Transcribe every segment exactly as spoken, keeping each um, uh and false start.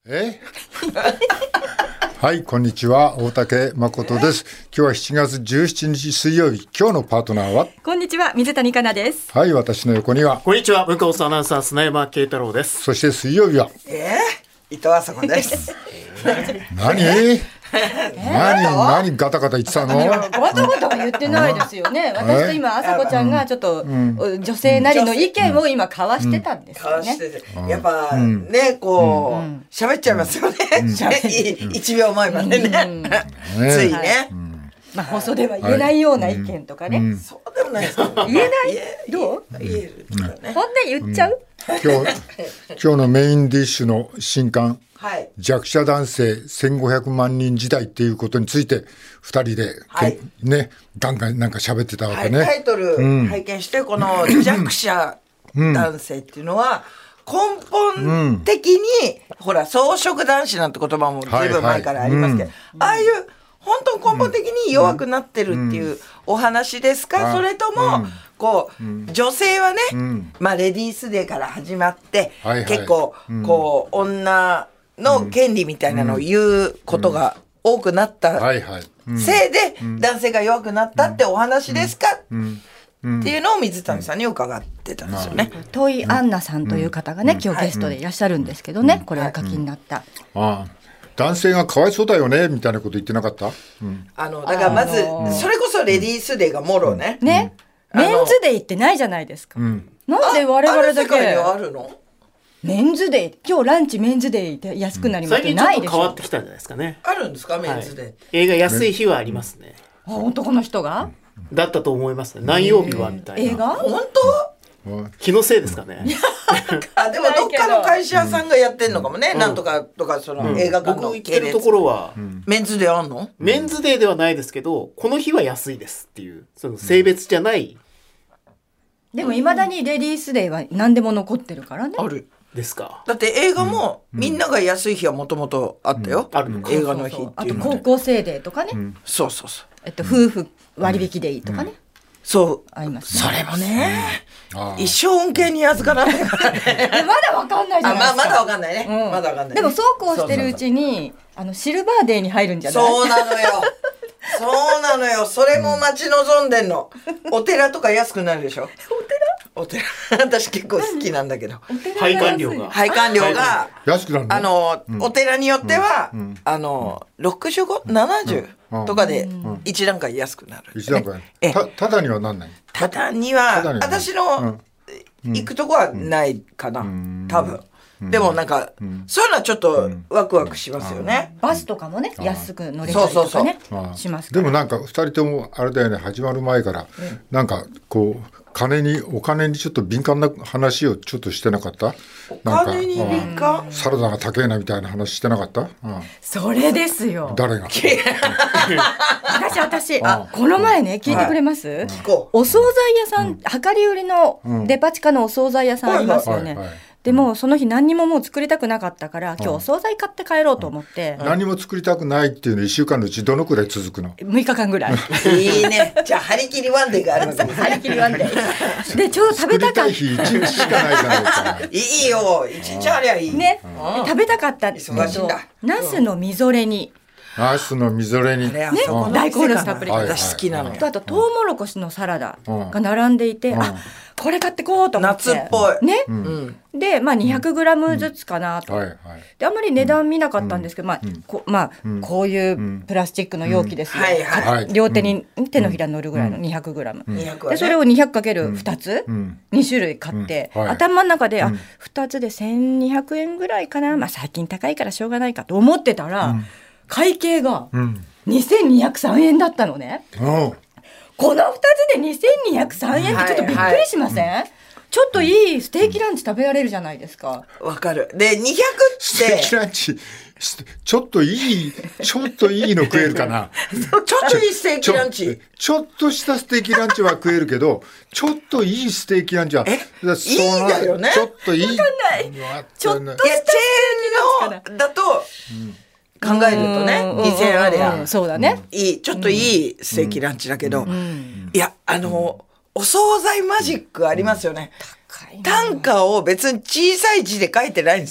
えはい、こんにちは、大竹誠です。今日はしちがつじゅうしちにち水曜日。今日のパートナーは、 こんにちは、水谷香奈です。 はい、私の横には、 こんにちは、文化放送アナウンサー砂山慶太郎です。 そして水曜日は、 えー、伊藤麻子です。 何何何ガタガタ言ってたの？ ガタガタは言ってないですよね。私と今麻子ちゃんがちょっと、うん、女性なりの意見を今交わしてたんですよね。 うん、やっぱね、こう喋、うん、っちゃいますよね。一、うん、秒前までね。うん、ついね。はい、 まあ放送では言えないような意見とかね。はい、うん、 そうでもないです。言えないどう？言えるとかね。本音言っちゃう？ 今日今日のメインディッシュの新刊。はい、弱者男性せんごひゃくまんにん時代っていうことについてふたりで、はい、ねガンガンなんか喋ってたわけね、 はい、タイトル拝見して、うん、この弱者男性っていうのは根本的に、うん、ほら草食男子なんて言葉もずいぶん前からありますけど、はいはい、うん、ああいう本当に根本的に弱くなってるっていうお話ですか、うん、それとも、うん、こう、うん、女性はね、うん、まあレディースデーから始まって、はいはい、結構こう、うん、女の権利みたいなのを言うことが多くなったせいで男性が弱くなったってお話ですかっていうのを水谷さんに伺ってたんですよね。 戸井杏奈さんという方がね、今日ゲストでいらっしゃるんですけどね、これをお書きになった。ああ、男性がかわいそうだよねみたいなこと言ってなかった？うん、 あのだからまずそれこそレディースデーがもろね、 ね、メンズデーってないじゃないですか。うん、なんで我々だけあるの？ メンズデー、今日ランチメンズデーで安くなりますってないでしょ。 最近ちょっと変わってきたんじゃないですかね。 あるんですかメンズデー、はい、 映画安い日はありますね。 あ、男の人がだったと思いますね。何曜日はみたいな。 映画本当？ 気のせいですかね。 あ、でもどっかの会社さんがやってんのかもね、うん、なんとかとかその映画館の僕行ってるところは、うん、 メンズデーあんの？ メンズデーではないですけど、この日は安いですっていうその性別じゃない、 うん、でもいまだにレディースデーは何でも残ってるからね。 あるですか。 だって映画も、うん、みんなが安い日はもともとあったよ、うん、あるの映画の日っていうので、 あと高校生デーとかね、 うん、そうそうそう、 えっと、夫婦割引デーとかね、うん、 そうありますね。 それもね、うん、一生恩恵に預からないからねまだわかんないじゃないですか。 あ、まあ、まだわかんないね、うん、まだわかんない、ね、 でもそうこうしてるうちにそうそうそう、あのシルバーデーに入るんじゃない？ そうなのよそうなのよ、それも待ち望んでんの。お寺とか安くなるでしょ。お寺お寺私結構好きなんだけど、 拝観料が拝観料が安くなるの？ あの、うん、お寺によっては、うん、あの、うん、ろくじゅうご、ななじゅうとかで一段階安くなる、ね、 一段階、えたただにはなんない？ ただには私の行くとこはないかな、多分。でもなんか、うん、そういうのはちょっとワクワクしますよね、 うん、バスとかもね安く乗れたりとかね、そうそうそうしますから。 でもなんかふたりともあれだよね、始まる前から、うん、なんかこう金にお金にちょっと敏感な話をちょっとしてなかった？ お金に敏感？ サラダが高いなみたいな話してなかった？うん、 それですよ。 誰が？ 私私あこの前ね、聞いてくれます？はい、お惣菜屋さん、うん、量り売りのデパ地下のお惣菜屋さんありますよね、はいはいはい。でもその日何にももう作りたくなかったから今日お惣菜買って帰ろうと思って、 うん、何も作りたくないっていうのいっしゅうかんのうちどのくらい続くの？ むいかかんぐらいいいね。じゃあ張り切りワンデーがあるわけですね。 張り切りワンデーでちょうど食べたかった日いちにちしかないじゃないかいいよ、いちにちありゃいいね、 うん、食べたかったんですけど、ナスのみぞれ煮、 ナスのみぞれ煮、 ね、大根おろしたっぷり、 私好きなのよ。 あとトウモロコシのサラダが並んでいて、うん、あこれ買ってこうと思って、 夏っぽいね、うん、で、まあ、にひゃくグラム ずつかなと、うんはいはい、であんまり値段見なかったんですけど、うんまあこまあうん、こういうプラスチックの容器ですよ、うんはい、両手に、うん、手のひらに乗るぐらいの にひゃくグラム、うん、でそれを にひゃくかけるふたつ、うん、に種類買って、うんはい、頭の中で、うん、あふたつでせんにひゃくえんぐらいかな、まあ、最近高いからしょうがないかと思ってたら、うん、会計がにせんにひゃくさんえんだったのね、うん、このふたつでにせんにひゃくさんえんってちょっとびっくりしません？はいはい、ちょっといいステーキランチ食べられるじゃないですか。 わかる。でにひゃくってステーキランチちょっといいちょっといいの食えるかなちょっといいステーキランチち, ちょっとしたステーキランチは食えるけどちょっといいステーキランチはえいいだよね。 ちょっといいわかんないちょっとしたステーキランチのだと、うん考えるとねにせんえんありゃ、うん、 そうだね、 いいちょっといいステーキランチだけど、うんうん、いやあの、うん、お惣菜マジックありますよね、うん、単価を別に小さい字で書いてないんですよ。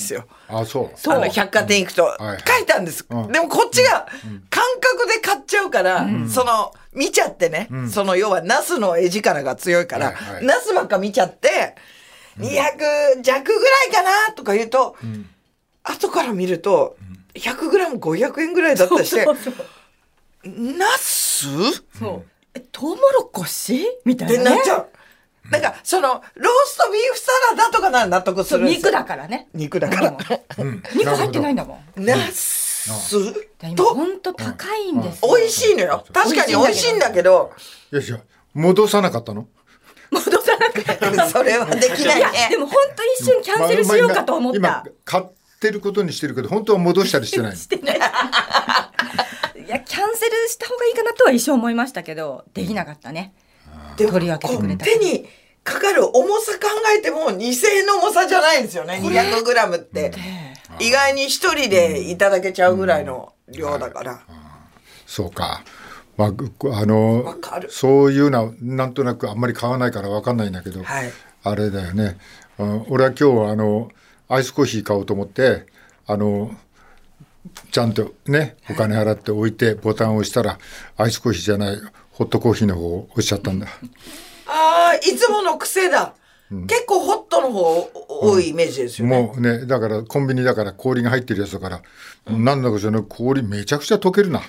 あ、そう。 あの百貨店行くと書いたんです。はいはい、でもこっちが感覚で買っちゃうから、うん、その見ちゃってね、うん、その要はナスの絵力が強いから、はいはい、ナスばっか見ちゃって、にひゃくじゃくぐらいかなとか言うと、うん、後から見ると ひゃくグラムごひゃくえんぐらいだったりして、そうそうそう、ナス？ そう。え、トウモロコシみたいな、ね。 でなっちゃう。なんかそのローストビーフサラダとかなら納得するんですよ。 肉だからね。 肉だから。 うん、肉入ってないんだもん。 ナスと本当高いんです。 美味しいのよ。確かに美味しいんだけど。 いやいや、戻さなかったの？ 戻さなくてそれはできないね。 いやでも本当一瞬キャンセルしようかと思った。 今買ってることにしてるけど本当は戻したりしてない。 してない。いやキャンセルした方がいいかなとは一瞬思いましたけどできなかったね。 でも取り分けてくれた。手にかかる重さ考えてもにせんえんの重さじゃないんですよね。にひゃくグラムって、うん、意外に一人でいただけちゃうぐらいの量だから。うんうん、 そうか。まあ、あのそういうのはなんとなくあんまり買わないから分かんないんだけど、はい、あれだよね。俺は今日あのアイスコーヒー買おうと思ってあのちゃんとねお金払って置いてボタンを押したらアイスコーヒーじゃないホットコーヒーの方を押しちゃったんだ。 ああ、いつもの癖だ。うん、結構ホットの方多いイメージですよね。 うん、もうね、だからコンビニだから氷が入ってるやつだから、うん、なんだかじゃない氷めちゃくちゃ溶けるな。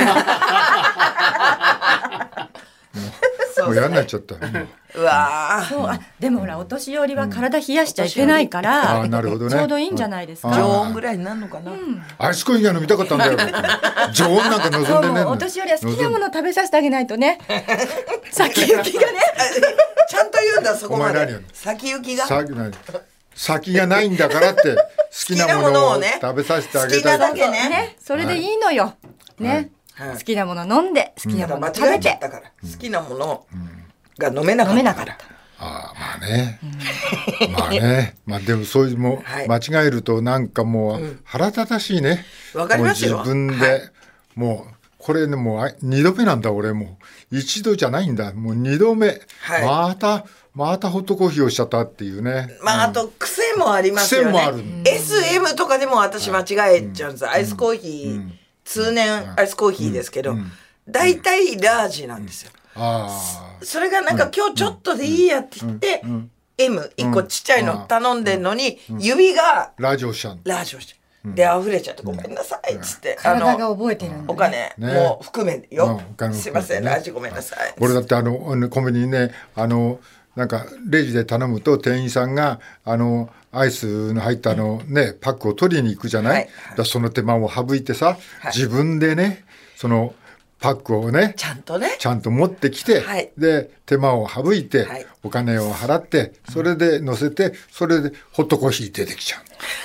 もう嫌になっちゃった。 うわそう、あ、でもほらお年寄りは体冷やしちゃいけないから、うん、あ、なるほどね、ちょうどいいんじゃないですか。 常温ぐらいになるのかな。うん、 アイスコーヒーが飲みたかったんだよ。常温なんか望んでね。 お年寄りは好きなものを食べさせてあげないとね。先行きがね。 ちゃんと言うんだそこまで。先行きが。 先がないんだからって好きなものを食べさせてあげたい。 好きなだけね。それでいいのよ。ね。好きなもの飲んで好きなもの食べて。 好きなものが飲めなかったから。 ああ、まあね、うん、まあね、まあでもそういうもう、はい、間違えるとなんかもう腹立たしいね。 わ、うん、かりますよ。 もう自分で、はい、もうこれねもう二度目なんだ俺もう一度じゃないんだもう二度目、はい、またまたホットコーヒーをしちゃったっていうね。 まああと癖もありますよね。 癖もある。 エスエム とかでも私間違えちゃうんです。はい、アイスコーヒー、うん、通年アイスコーヒーですけど、だいたいラージなんですよ。あそれがなんか今日ちょっとでいいやって言って、うんうん、エムいっこちっちゃいの頼んでんのに、うん、指がラージをしちゃうラージをしちゃう、うん、で溢れちゃってごめんなさいっつって、 うん、体が覚えてるんだ、ね、 お金、ね、もう含めよ、うん、すいません、ね、ラージごめんなさい。 俺だってあのコンビニにねあのなんかレジで頼むと店員さんがあのアイスの入ったの、ね、パックを取りに行くじゃない、はい、だその手間を省いてさ、はい、自分でねそのパックをねちゃんとねちゃんと持ってきて、はい、で手間を省いて、はい、お金を払ってそれで乗せてそれでホットコーヒー出てきちゃう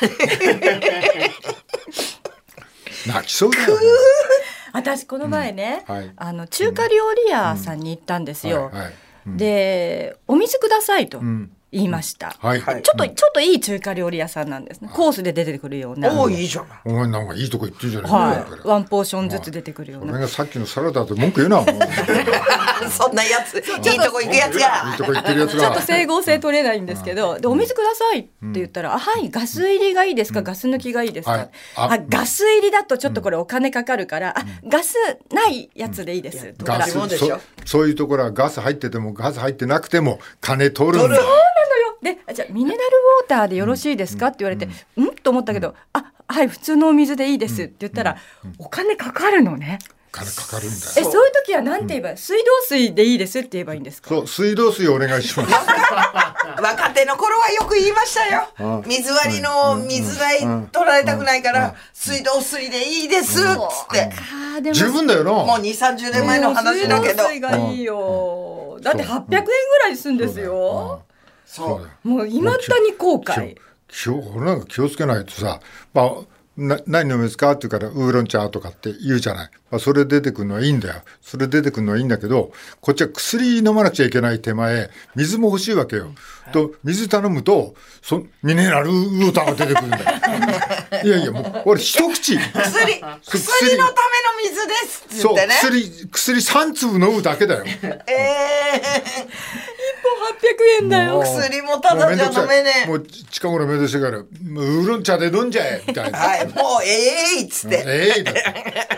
泣きそうだよね。 私この前ね、うんはい、あの中華料理屋さんに行ったんですよ、うんはいはいうん、でお水くださいと、うん言いました、うんはい、ちょっと、うん、ちょっといい中華料理屋さんなんですね。コースで出てくるような。 おいいじゃん。 お前なんかいいとこ行ってるじゃない、 はい、ワンポーションずつ出てくるような。 俺がさっきのサラダと文句言うな。 そんなやついいとこ行くやつがいいとこ行ってるやつがちょっと整合性取れないんですけど、でお水くださいって言ったら、うん、あはいガス入りがいいですか、うん、ガス抜きがいいですか、はい、ああガス入りだとちょっとこれお金かかるから、うん、あガスないやつでいいです、うん、とかガス そ, そういうところはガス入っててもガス入ってなくても金取るんだ。 でじゃあミネラルウォーターでよろしいですかって言われて、うん、うんと思ったけど、あはい普通のお水でいいですって言ったら、うんうん、お金かかるのね。 金かかるんだよ。 えそういう時は何て言えば、うん、水道水でいいですって言えばいいんですか。 そう水道水お願いします。 若手の頃はよく言いましたよ。水割りの水代取られたくないから水道水でいいですっつって。 十分だよな。 もうにじゅうさんじゅうねんまえの話だけど。 水道水がいいよ。だってはっぴゃくえんぐらいするんですよ。そうもう未だに後悔。 俺なんか気をつけないとさ、まあ、な何飲みますかって言うからウーロン茶とかって言うじゃない、まあ、それ出てくるのはいいんだよ。それ出てくるのはいいんだけどこっちは薬飲まなくちゃいけない手前水も欲しいわけよ、うん、と水頼むとそミネラルウォーターが出てくるんだよ。いやいやもう俺一口薬薬のための水ですって言ってね。 そう薬薬さん粒飲むだけだよ。えー、 一本はっぴゃくえんだよ。 薬もただじゃ飲めねえ。 もう近頃めんどくさいからウーロン茶で飲んじゃえみたいな。 はい、もうええいっつって。 ええだって。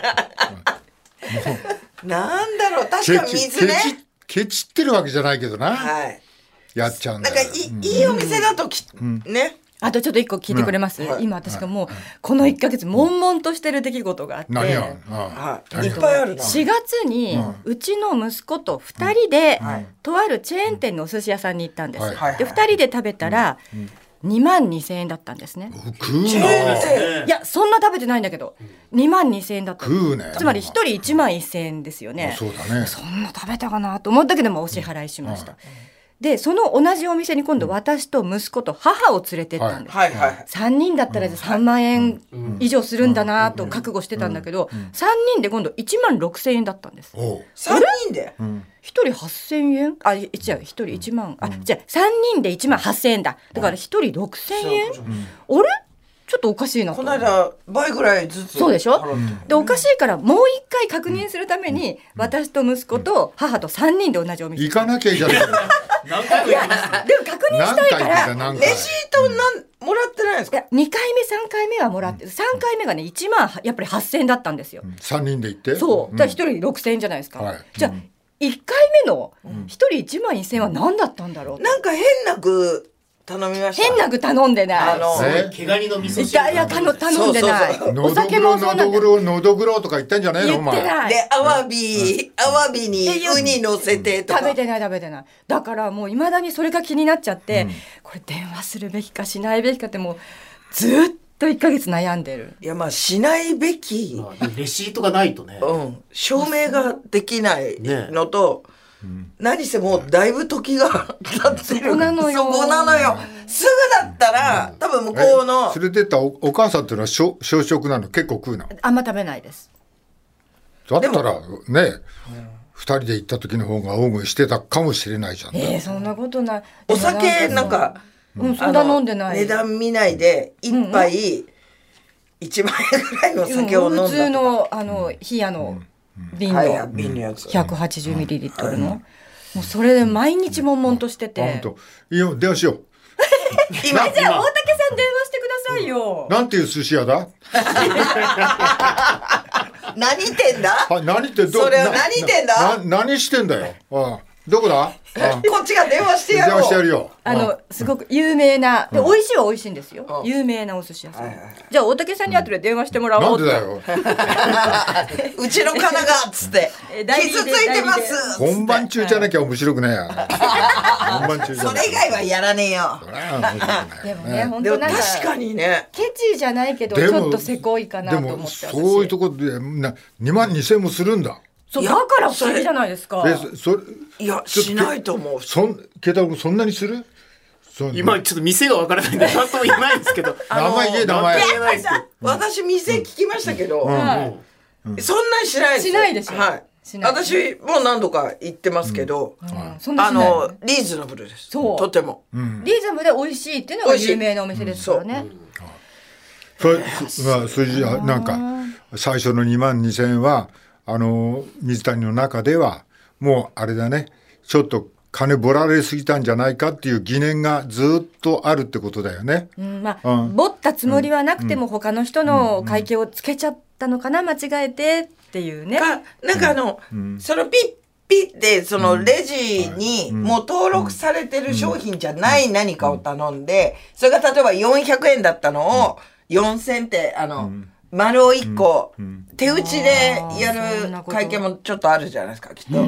なんだろう、確か水ね。 ケチってるわけじゃないけどな。 はい。 やっちゃうんだよ。 なんかいい、いいお店だとき、ね。 あとちょっと一個聞いてくれます、うんはい、今私がもうこのいっかげつ悶々としてる出来事があって、 何や、 ああいっぱいあるな。 しがつにうちの息子とふたりでとあるチェーン店のお寿司屋さんに行ったんです、はい、でふたりで食べたらにまんにせんえんだったんですね。 食うな。 いやそんな食べてないんだけどにまんにせんえんだった。 食うね。 つまりひとりいちまんせんえんですよね。 そうだね。 そんな食べたかなと思ったけどもお支払いしました、うんでその同じお店に今度私と息子と母を連れてったんです、はいはいはい、さんにんだったらさんまんえん以上するんだなと覚悟してたんだけどさんにんで今度いちまんろくせんえんだったんです。 さんにんでひとりはっせんえんあ違うひとりいちまんあじゃあさんにんでいちまんはっせんえんだだからひとりろくせんえん、うん、あれちょっとおかしいなと。 この間倍ぐらいずつそうでしょ、うん、でおかしいからもう一回確認するために、うん、私と息子と母とさんにんで同じお店行かなきゃいいじゃない何回も行きますね。 でも確認したいからレシートなんもらってないんですか。いやにかいめさんかいめはもらって、うん、さんかいめがねいちまんやっぱりはっせんえんだったんですよ、うん、 さんにんで行ってそう、じゃあひとりろくせんえんじゃないですか、はい、じゃあ、うん、いっかいめのひとりいちまんせんえんは何だったんだろう、うん、 なんか変な具頼みました。 変な具頼んでない。あの毛ガニの味噌汁。いや頼んでない。お酒もそんな。 のどぐろのどぐろとか言ったんじゃないのお前。 言ってない。 でアワビ、アワビにウニ乗せてとか。 食べてない食べてない。だからもう未だにそれが気になっちゃって、うん、これ電話するべきかしないべきかってもうずっといっかげつ悩んでる。 いやまあしないべき。 まあ、レシートがないとね。 うん。証明ができないのと。ねうん、何せもうだいぶ時が経ってる。 そこなのよ。 そこなのよ。すぐだったら、うん、多分向こうの連れてった お, お母さんっていうのは小食なの結構食うの。 あんま食べないです。 だったらねふたりで行った時の方が大食いしてたかもしれないじゃん。 えー、そんなことない。 お酒なんか、 うん、そんな飲んでない。 値段見ないで一杯いちまんえんぐらいの酒を飲んだとか、うん、 普通のあの冷やの、うん瓶のひゃくはちじゅうミリリットルの、もうそれで毎日悶々としてて、 いいよ電話しよう今じゃあ大竹さん電話してくださいよ。 なんていう寿司屋だ何店だは何店どそれは何店だな何してんだよ。ああどこだこっちが電話してやろう。 電話してやるよ。 あのすごく有名なで、うん、美味しいは美味しいんですよ、うん、有名なお寿司屋さん、はいはい、じゃあ大竹さんに後で電話してもらおう、 うん、なんでだようちの金がっつって傷ついてます本番中じゃなきゃ面白くないや本番中じゃそれ以外はやらねえよでもね本当なんか確かにねケチじゃないけどちょっとせこいかなと思って。でもそういうところでなにまんにせんもするんだ。 そうだから不思議じゃないですか。 えそれいやしないと思う。 そんケイタロウ君そんなにする？ 今ちょっと店がわからないんで何とも言えないんですけど名前言え名前言えないですけど私店聞きましたけど、うんうん、そんなにしないですしないでしょ、 はい、私もう何度か行ってますけど、うんうん、あのリーズナブルです。そうとても、うん、 リーズナブルで美味しいっていうのが有名なお店ですからね。 それまあ数字はなんか最初のにまんにせんえんはあの水谷の中ではもうあれだねちょっと金ぼられすぎたんじゃないかっていう疑念がずっとあるってことだよね、 うんまあうん、ぼったつもりはなくても他の人の会計をつけちゃったのかな間違えてっていうね。 かなんかあの、うん、そのピッピッでそのレジにもう登録されてる商品じゃない何かを頼んでそれが例えばよんひゃくえんだったのをよんせんってあの、うん丸をいっこ、うん、手打ちでやる会計もちょっとあるじゃないですかきっと、うん、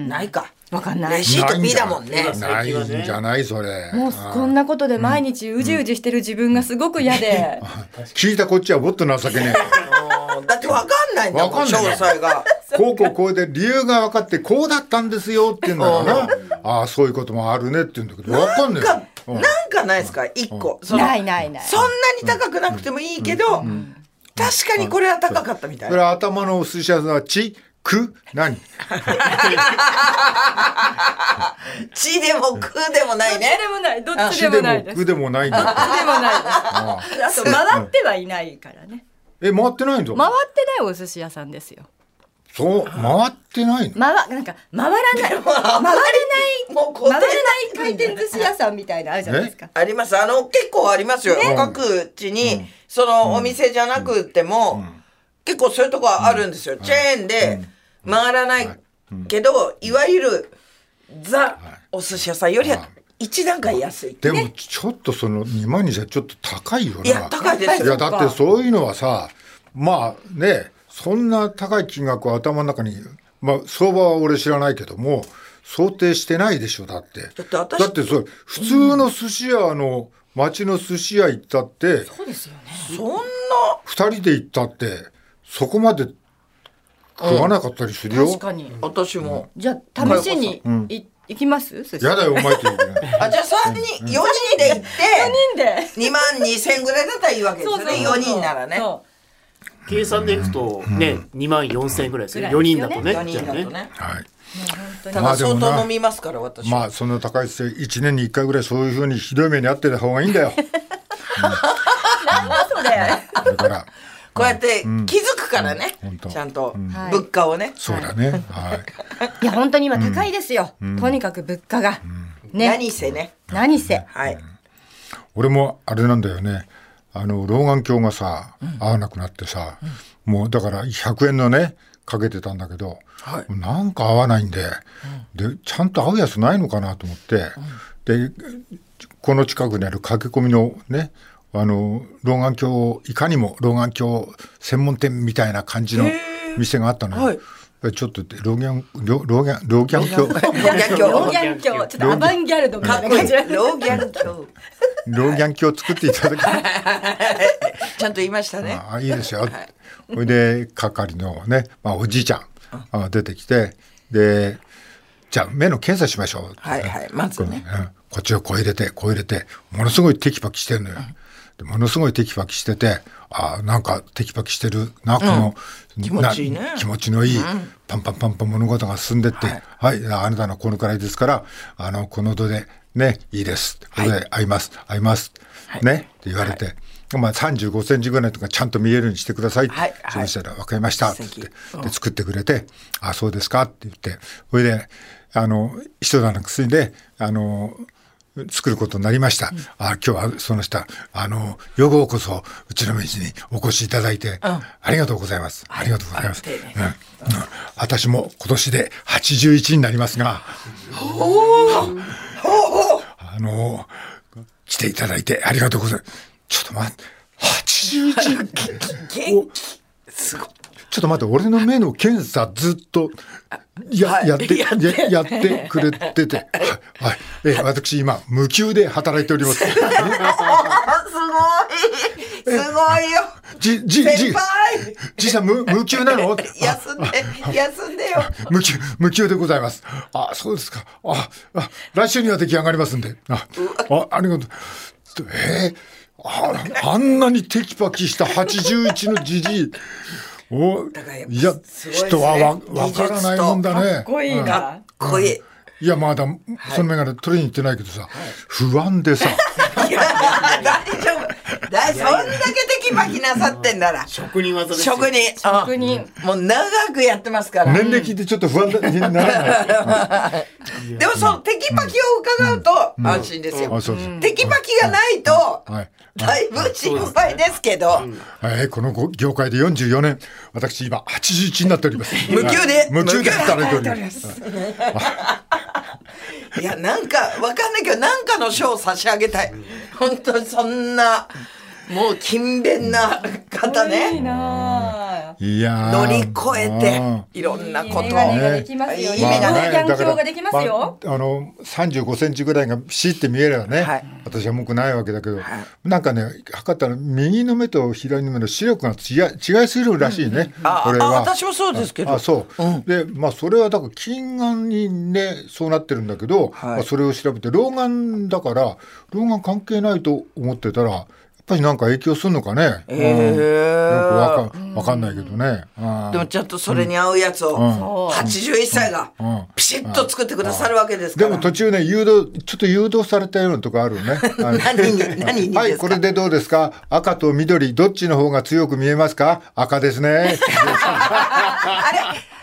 ないかわかんないレシート P だもんね。 ないんじゃないそれ。 もうこんなことで毎日うじうじしてる自分がすごく嫌で、 うん、聞いたこっちはもっと情けねえだってわかんないんだもん詳細がこうこうこうで理由が分かってこうだったんですよっていうんだよなああそういうこともあるねって言うんだけどわかんないなんか、うん、なんかないですか一個、 うん、ないないないそんなに高くなくてもいいけど、うんうん確かにこれは高かったみたい。 これ頭のお寿司屋さんはちく何ちでもくでもないね。 でもないどっちでもないです。 ちでもくでもないんだ。 どっちでもないです。あと回ってはいないからね。 え回ってないの？ 回ってないお寿司屋さんですよ。 そう回ってないの。 回なんか回らない回らないもう回らない回転寿司屋さんみたいなあるじゃないですか。 あります。あの結構ありますよ。ね、各地に、うん、そのお店じゃなくても、うんうん、結構そういうとこあるんですよ。うん、チェーンで回らないけど、いわゆるザお寿司屋さんよりは一段階安い。 でもちょっとそのにまんにじゃちょっと高いよな。 いや高いですよ。 いやだってそういうのはさ、まあね、そんな高い金額を頭の中に、まあ相場は俺知らないけども想定してないでしょ。だってだって私だってそれ普通の寿司屋の、うん、町の寿司屋行ったってそうですよね。 そんなふたりで行ったってそこまで食わなかったりするよ、 うん、確かに私も、 うん、じゃあ試しに、うん、い行きます？ やだよお前と行くあ、じゃあさんにん、よにんで行ってよにんでにまんにせんぐらいだったらいいわけですよね。よにんならね。 計算でいくとね、うん、にまんよんせんぐらいですね。よにんだとね。 よにんだとね。 はい。 ただ相当飲みますから私。 まあそんな高いしていちねんにいっかいぐらいそういうふうにひどい目に遭ってた方がいいんだよ。うん、 そうだよね。 だからこうやって気づくからね、うん、ちゃんと物価をね、 はい、そうだね、はい、 いや本当に今高いですよ、うん、とにかく物価が、 うん、ね、何せね何せ、 はい、うん、 俺もあれなんだよね、あの老眼鏡がさ、うん、合わなくなってさ、うん、もうだからひゃくえんのねかけてたんだけど、はい、なんか合わないんで、うん、でちゃんと合うやつないのかなと思って、うん、でこの近くにある駆け込みのね、あの老眼鏡いかにも老眼鏡専門店みたいな感じの店があったのよ、はい、ちょっと老眼老老眼老眼鏡老眼鏡ちょっとアバンギャルドみたいな感じ老眼鏡老眼鏡作っていただきちゃんと言いましたね。 ああいいですよ、はい、それで係のね、まあ、おじいちゃんあ出てきて、でじゃあ目の検査しましょう、 はいはい、まずね、 うん、こっちをこう入れてこう入れてものすごいテキパキしてるのよ、うん、ものすごいテキパキしてて、あなんかテキパキしてるなこの、 うん、気持ちいいね、 気持ちのいい、うん、パンパンパンパン物事が進んでって、はい、はい、あなたのこのくらいですからあのこの度でねいいです、これで合います合います、はい、ねって言われて、はい、まあ、さんじゅうごセンチぐらいとかちゃんと見えるようにしてくださいって、はいはい、そうしたら分かりましたって言って、うん、で作ってくれて、あそうですかって言って、それであの一段の薬であの作ることになりました、うん、あ今日はその下あのようこそうちの店にお越しいただいて、うん、ありがとうございます、はい、ありがとうございます、はい、うんうん、私も今年ではちじゅういちになりますが、あの来ていただいてありがとうございます。ちょっと待ってはちじゅういち元気すごい。ちょっと待って俺の目の検査ずっと や,、はい、や, ってや, や, やってくれてて、はいはい、え私今無給で働いております。すごいすごいよ。 じじじじさん 無, 無給なの？ 休んで休んでよ。 無給無給でございます。あそうですか。ああ来週には出来上がりますんで。ああありがとう。えー、あ, あんなにテキパキしたはちじゅういちのじじい。おいや、人はわ分からないもんだね。 かっこいいな。 かっこいい。 いやまだそのメガネ取りに行ってないけどさ、はい、不安でさ。 いや大丈夫。だそんだけテキパキなさってんなら。 職人技ですよ。 職人。 職人。 もう長くやってますから。 年齢聞いてちょっと不安にならない。 でもそのテキパキを伺うと安心ですよ。テキパキがないと。はいだいぶ心配ですけど、 えー、この業界でよんじゅうよねん私今はちじゅういちになっております。 無給で無給で働いております。 いやなんかわかんないけどなんかの賞を差し上げたい。本当にそんなもう勤勉な方ね。 いいないや乗り越えていろんなことを。いいメガネができますよ。いいメガネ眼鏡ができますよ。 まあ、あのさんじゅうごセンチぐらいがピシッて見えればね、はい、私は文句ないわけだけど、はい、なんかね測ったら右の目と左の目の視力が違い違いするらしいね。 うん、これはあ私もそうですけど。 あそう、うん、でまあそれはだから近眼にねそうなってるんだけど、はいまあ、それを調べて老眼だから老眼関係ないと思ってたら。やっぱりなんか影響するのかね、えーうん、よくわか、わかんないけどね、うん、 でもちゃんとそれに合うやつを、うん、はちじゅういっさいがピシッと作ってくださるわけですから、 でも途中ね誘導ちょっと誘導されたようなとこあるね。 何に何にはいこれでどうですか、赤と緑どっちの方が強く見えますか、赤ですね。 あれ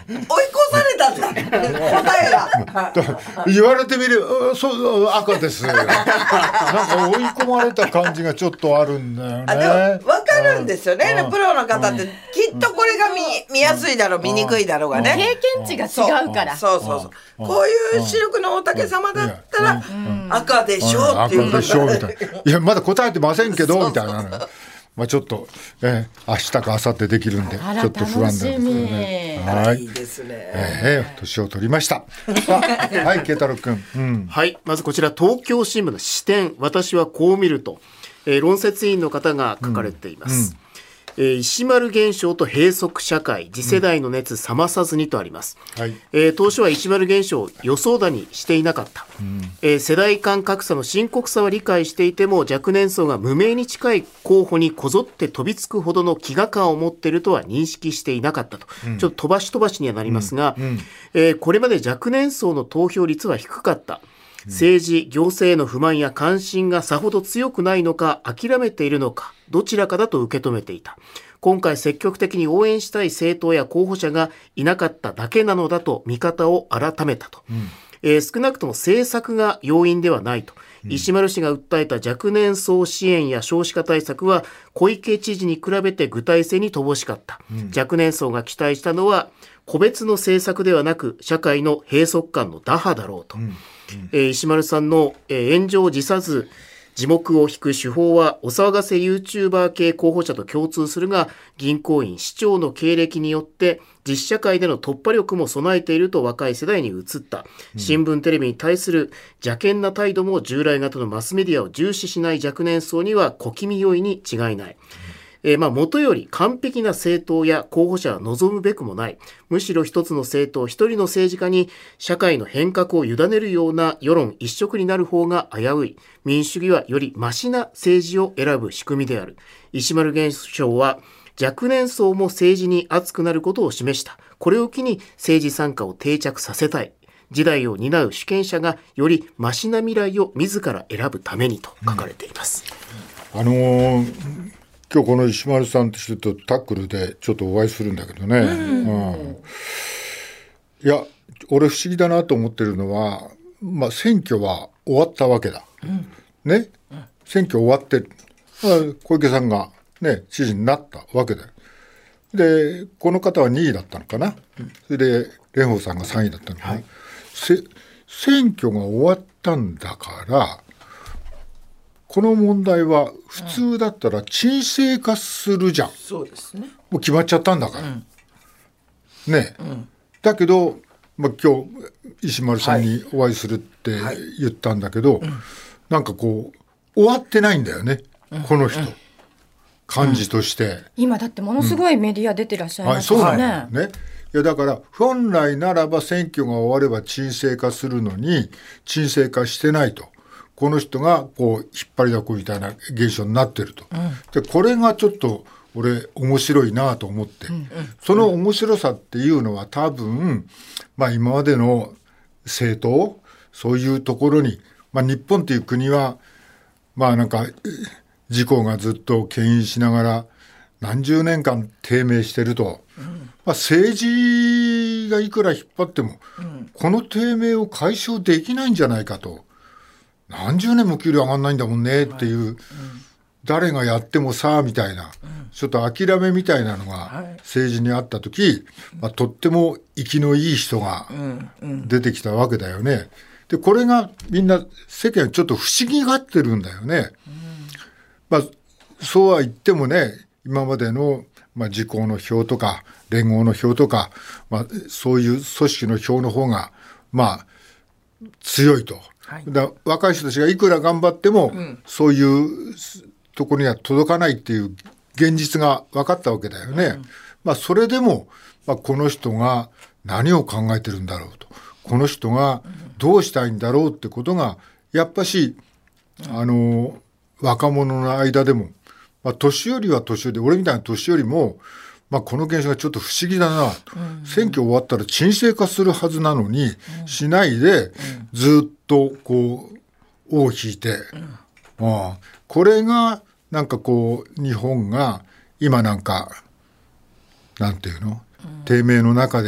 追い越されたんだ答えが言われてみるそう赤ですなんか追い込まれた感じがちょっとあるんだよね。 あでも分かるんですよね、うん、プロの方ってきっとこれが 見, 見やすいだろう見にくいだろうがね、 経験値が違うからそうそうそうこういう視力の大竹様だったら赤でしょうっていう赤でしょうみたいないやまだ答えてませんけどみたいなのまあちょっと、えー、明日か明後日できるんでちょっと不安なんですけどね。 はい、いいですね。 えー、年を取りました。はい、慶太郎君、うん。 はい、まずこちら東京新聞の視点、私はこう見ると、えー、論説委員の方が書かれています。うんうんえー、石丸現象と閉塞社会次世代の熱冷まさずにとあります、うんはいえー、当初は石丸現象を予想だにしていなかった、うんえー、世代間格差の深刻さは理解していても若年層が無名に近い候補にこぞって飛びつくほどの飢餓感を持っているとは認識していなかったと、うん、ちょっと飛ばし飛ばしにはなりますが、うんうんえー、これまで若年層の投票率は低かった政治、行政への不満や関心がさほど強くないのか諦めているのかどちらかだと受け止めていた。今回積極的に応援したい政党や候補者がいなかっただけなのだと見方を改めたと、うんえー、少なくとも政策が要因ではないと、うん、石丸氏が訴えた若年層支援や少子化対策は小池知事に比べて具体性に乏しかった、うん、若年層が期待したのは個別の政策ではなく社会の閉塞感の打破だろうと、うんうんえー、石丸さんの、えー、炎上を辞さず耳目を引く手法はお騒がせ YouTuber 系候補者と共通するが銀行員、市長の経歴によって実社会での突破力も備えていると若い世代に移った、うん、新聞テレビに対する邪険な態度も従来型のマスメディアを重視しない若年層には小気味良いに違いない、うんえー、まあ元より完璧な政党や候補者は望むべくもない。むしろ一つの政党、一人の政治家に社会の変革を委ねるような世論一色になる方が危うい。民主主義はよりマシな政治を選ぶ仕組みである。石丸現象は若年層も政治に熱くなることを示した。これを機に政治参加を定着させたい。時代を担う主権者がよりマシな未来を自ら選ぶためにと書かれています。 うん、あのー今日この石丸さんって人とタックルでちょっとお会いするんだけどね、うんうん、いや俺不思議だなと思ってるのは、まあ、選挙は終わったわけだ、うんね、選挙終わって小池さんが、ね、知事になったわけだよ。でこの方はにいだったのかな、うん、それで蓮舫さんがさんいだったのかな、はい、選挙が終わったんだからこの問題は普通だったら沈静化するじゃん、うん、 そうですね、 もう決まっちゃったんだから、うん、ね、うん、だけど、まあ、今日石丸さんにお会いするって言ったんだけど、はいはい、なんかこう終わってないんだよね、うん、この人、うん、感じとして、うん、 今だってものすごいメディア出てらっしゃいますからね、 はい、そうなんだよね。いやだから本来ならば選挙が終われば沈静化するのに沈静化してないと、この人がこう引っ張りだこみたいな現象になってると、うん、でこれがちょっと俺面白いなと思って、うんうん、その面白さっていうのは多分、まあ、今までの政党そういうところに、まあ、日本っていう国はまあなんか自公がずっと牽引しながら何十年間低迷してると、うんまあ、政治がいくら引っ張っても、うん、この低迷を解消できないんじゃないかと。何十年も給料上がんないんだもんねっていう、はいうん、誰がやってもさみたいな、うん、ちょっと諦めみたいなのが政治にあった時、はいまあ、とっても生きのいい人が出てきたわけだよね。でこれがみんな世間ちょっと不思議がってるんだよね、うんまあ、そうは言ってもね今までの、まあ、自公の票とか連合の票とか、まあ、そういう組織の票の方がまあ強いと、はい、だ若い人たちがいくら頑張っても、うん、そういうところには届かないっていう現実が分かったわけだよね、うんまあ、それでも、まあ、この人が何を考えてるんだろうと、この人がどうしたいんだろうってことがやっぱし、うん、あの若者の間でも、まあ、年寄りは年寄りで俺みたいな年寄りも、まあ、この現象がちょっと不思議だなと、うん、選挙終わったら沈静化するはずなのに、うん、しないで、うん、ずっとこう尾を引いて、うん、あこれがなんかこう日本が今なんかなんていうの、うん、低迷の中で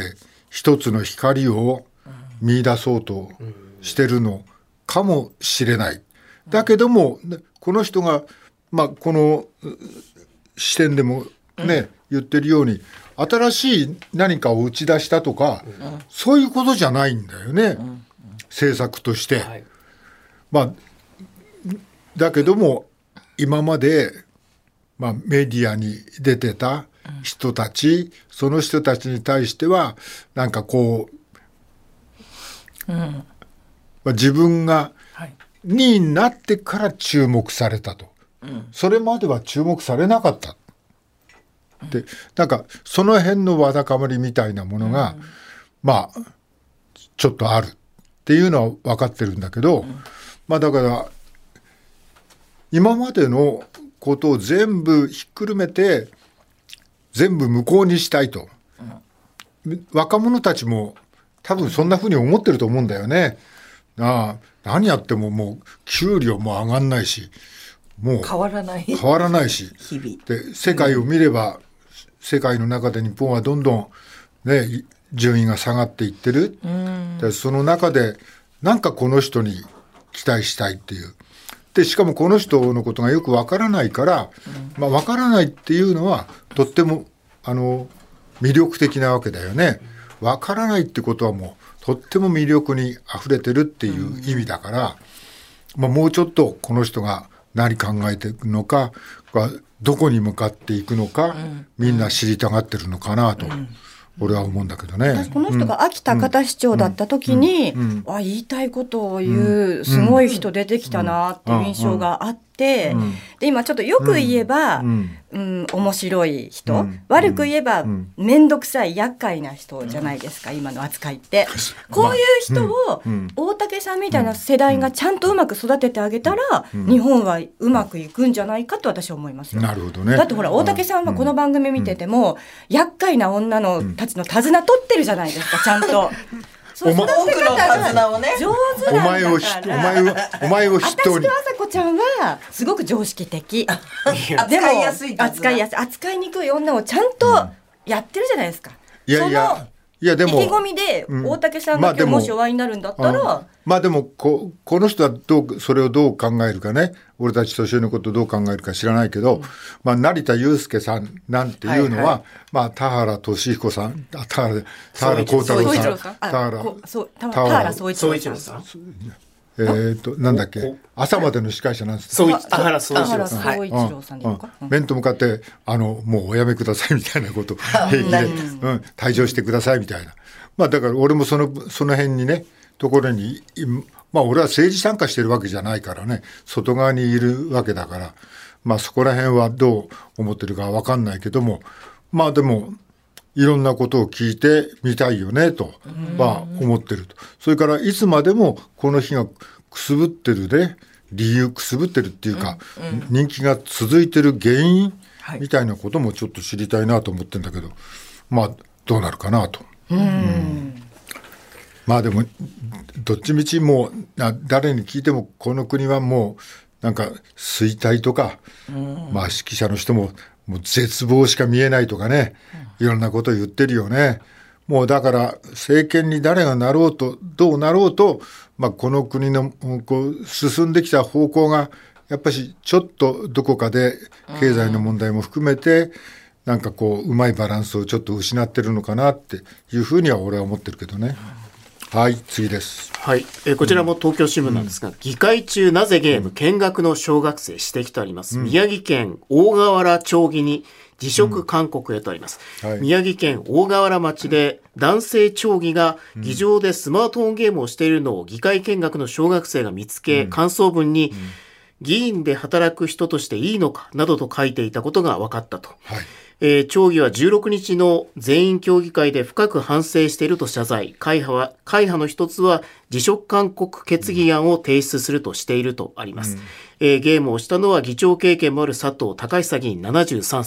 一つの光を見出そうとしてるのかもしれない。だけどもこの人が、まあ、この視点でもね、言ってるように新しい何かを打ち出したとか、そういうことじゃないんだよね、政策として、はい、まあだけども今まで、まあ、メディアに出てた人たち、その人たちに対してはなんかこう、うんまあ、自分がにいになってから注目されたと、うん、それまでは注目されなかったで、なんかその辺のわだかまりみたいなものが、うん、まあちょっとあるっていうのは分かってるんだけど、うん、まあだから今までのことを全部ひっくるめて全部無効にしたいと、うん、若者たちも多分そんなふうに思ってると思うんだよね。ああ、何やってももう給料も上がんないし、もう変わらない変わらないし日々 で世界を見れば、うん、世界の中で日本はどんどん、ね、順位が下がっていってる、うん、でその中でなんかこの人に期待したいっていうで、しかもこの人のことがよくわからないから、うんまあ、わからないっていうのはとってもあの魅力的なわけだよね。わからないってことはもうとっても魅力にあふれてるっていう意味だから、うんまあ、もうちょっとこの人が何考えていくのか、どこに向かっていくのか、うん、みんな知りたがってるのかなと、うん俺は思うんだけどね。 私この人が秋田方市長だった時に、うんうんうん、あ言いたいことを言うすごい人出てきたなっていう印象があって、うんうん、で今ちょっとよく言えば、うんうん、面白い人、うん、悪く言えば、うん、面倒くさい厄介な人じゃないですか、うん、今の扱いって、うん、こういう人を、うん、大竹さんみたいな世代がちゃんとうまく育ててあげたら、うん、日本はうまくいくんじゃないかと私は思いますよ。 なるほどね。 だってほら大竹さんはこの番組見てても、うん、厄介な女のたちの手綱取ってるじゃないですか、ちゃんとそう多くの手綱をね上手なんだから。お前をお前をお前を筆頭に。 私と朝子ちゃんはすごく常識的扱いやすい扱いやすい扱いにくい女をちゃんとやってるじゃないですか、 うん、いやいやいやでも意気込みで大竹さんが今日もしお会いになるんだったら、まあ、 まあでも こ, この人はどうそれをどう考えるかね、俺たち年寄りのことをどう考えるか知らないけど、うんまあ、成田悠輔さんなんていうのは、はいはいまあ、田原俊彦さん田原田原幸太郎さん田原田原総一郎さんえー、となんだっけ朝までの司会者なんですか、田原総一郎さん、はい、総一郎さんでいいのか、 うん、面と向かってあのもうおやめくださいみたいなこと平気で、うん、退場してくださいみたいな、まあ、だから俺もそのその辺にねところに、まあ、俺は政治参加してるわけじゃないからね、外側にいるわけだから、まあ、そこら辺はどう思ってるか分かんないけども、まあでもいろんなことを聞いてみたいよねとは思ってると。それからいつまでもこの日がくすぶってるで理由くすぶってるっていうか、うんうん、人気が続いてる原因みたいなこともちょっと知りたいなと思ってるんだけど、まあどうなるかなと。うんうん、まあでもどっちみちもう誰に聞いてもこの国はもうなんか衰退とか、うん、まあ指揮者の人ももう絶望しか見えないとかね、いろんなことを言ってるよね。もうだから政権に誰がなろうとどうなろうと、まあ、この国のこう進んできた方向がやっぱしちょっとどこかで経済の問題も含めてなんかこううまいバランスをちょっと失ってるのかなっていうふうには俺は思ってるけどね。はい、次です。 はい、えー、こちらも東京新聞なんですが、うん、議会中なぜゲーム見学の小学生指摘とあります、うん、宮城県大河原町議に辞職勧告へとあります、うんはい、宮城県大河原町で男性町議が議場でスマートフォンゲームをしているのを議会見学の小学生が見つけ、うん、感想文に、うん、議員で働く人としていいのかなどと書いていたことが分かったと、はいえー、町議はじゅうろくにちの全員協議会で深く反省していると謝罪。会派は会派の一つは辞職勧告決議案を提出するとしているとあります、うんえー、ゲームをしたのは議長経験もある佐藤孝久議員ななじゅうさんさい、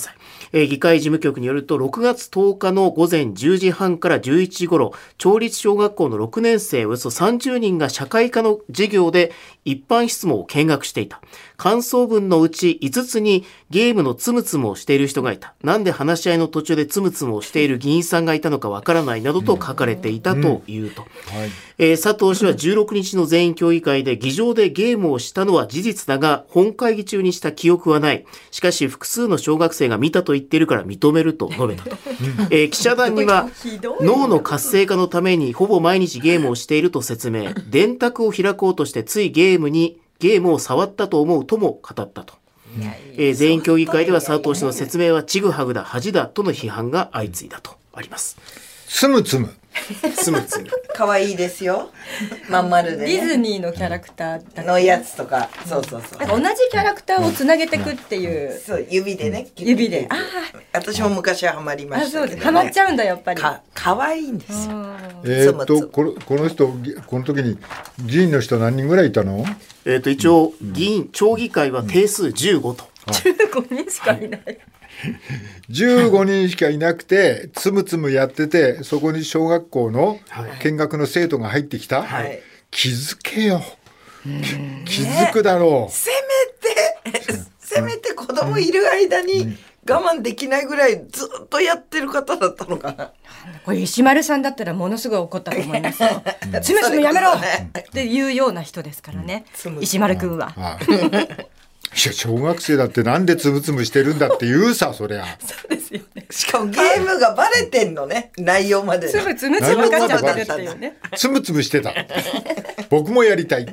えー、議会事務局によるとろくがつとおかのごぜんじゅうじはんからじゅういちじごろ、町立小学校のろくねん生およそさんじゅうにんが社会科の授業で一般質問を見学していた。感想文のうちいつつにゲームのつむつむをしている人がいた。なんで話し合いの途中でつむつむをしている議員さんがいたのかわからないなどと書かれていたというと、うんうんはいえー、佐藤氏はじゅうろくにちの全員協議会で議場でゲームをしたのは事実だが本会議中にした記憶はない。しかし複数の小学生が見たと言っているから認めると述べたと、えー、記者団には脳の活性化のためにほぼ毎日ゲームをしていると説明。電卓を開こうとしてついゲームにゲームを触ったと思うとも語ったと。えー、全員協議会では佐藤氏の説明はちぐはぐだ恥だとの批判が相次いだとあります。 つむつむつむつむ可愛いですよ。まん丸で、ね、 ディズニーのキャラクターのやつとか、そうそうそう。 同じキャラクターをつなげていくっていう。 そう指でね。 指で。ああ。 私も昔はハマりましたけど、ね。 あ、そうです。ハマっちゃうんだやっぱり。 か可愛いんですよ。 えー、っとこのこの人この時に議員の人何人ぐらいいたの？ えー、っと一応議員、うん、町議会は定数じゅうごと。 じゅうごにんしかいない。はいじゅうごにんしかいなくてつむつむやってて、そこに小学校の見学の生徒が入ってきた、はい、気づけよ、気づくだろう。 せめてせめて子供いる間に我慢できないぐらいずっとやってる方だったのかな。 これ石丸さんだったらものすごい怒ったと思いますよ。つむつむやめろっていうような人ですからね、うん、石丸くんは。ああいや小学生だってなんでつむつむしてるんだって言うさそりゃ。 そうですよね。 しかもゲームがバレてんのね、内容まで。 つむつむつむかっちゃってるっていうね。 つむつむしてた。僕もやりたい。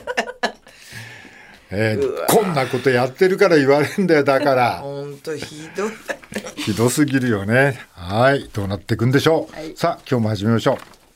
えー、こんなことやってるから言われるんだよ。だから本当ひどい。 ひどすぎるよね。はい、どうなっていくんでしょう、はい、さあ今日も始めましょう。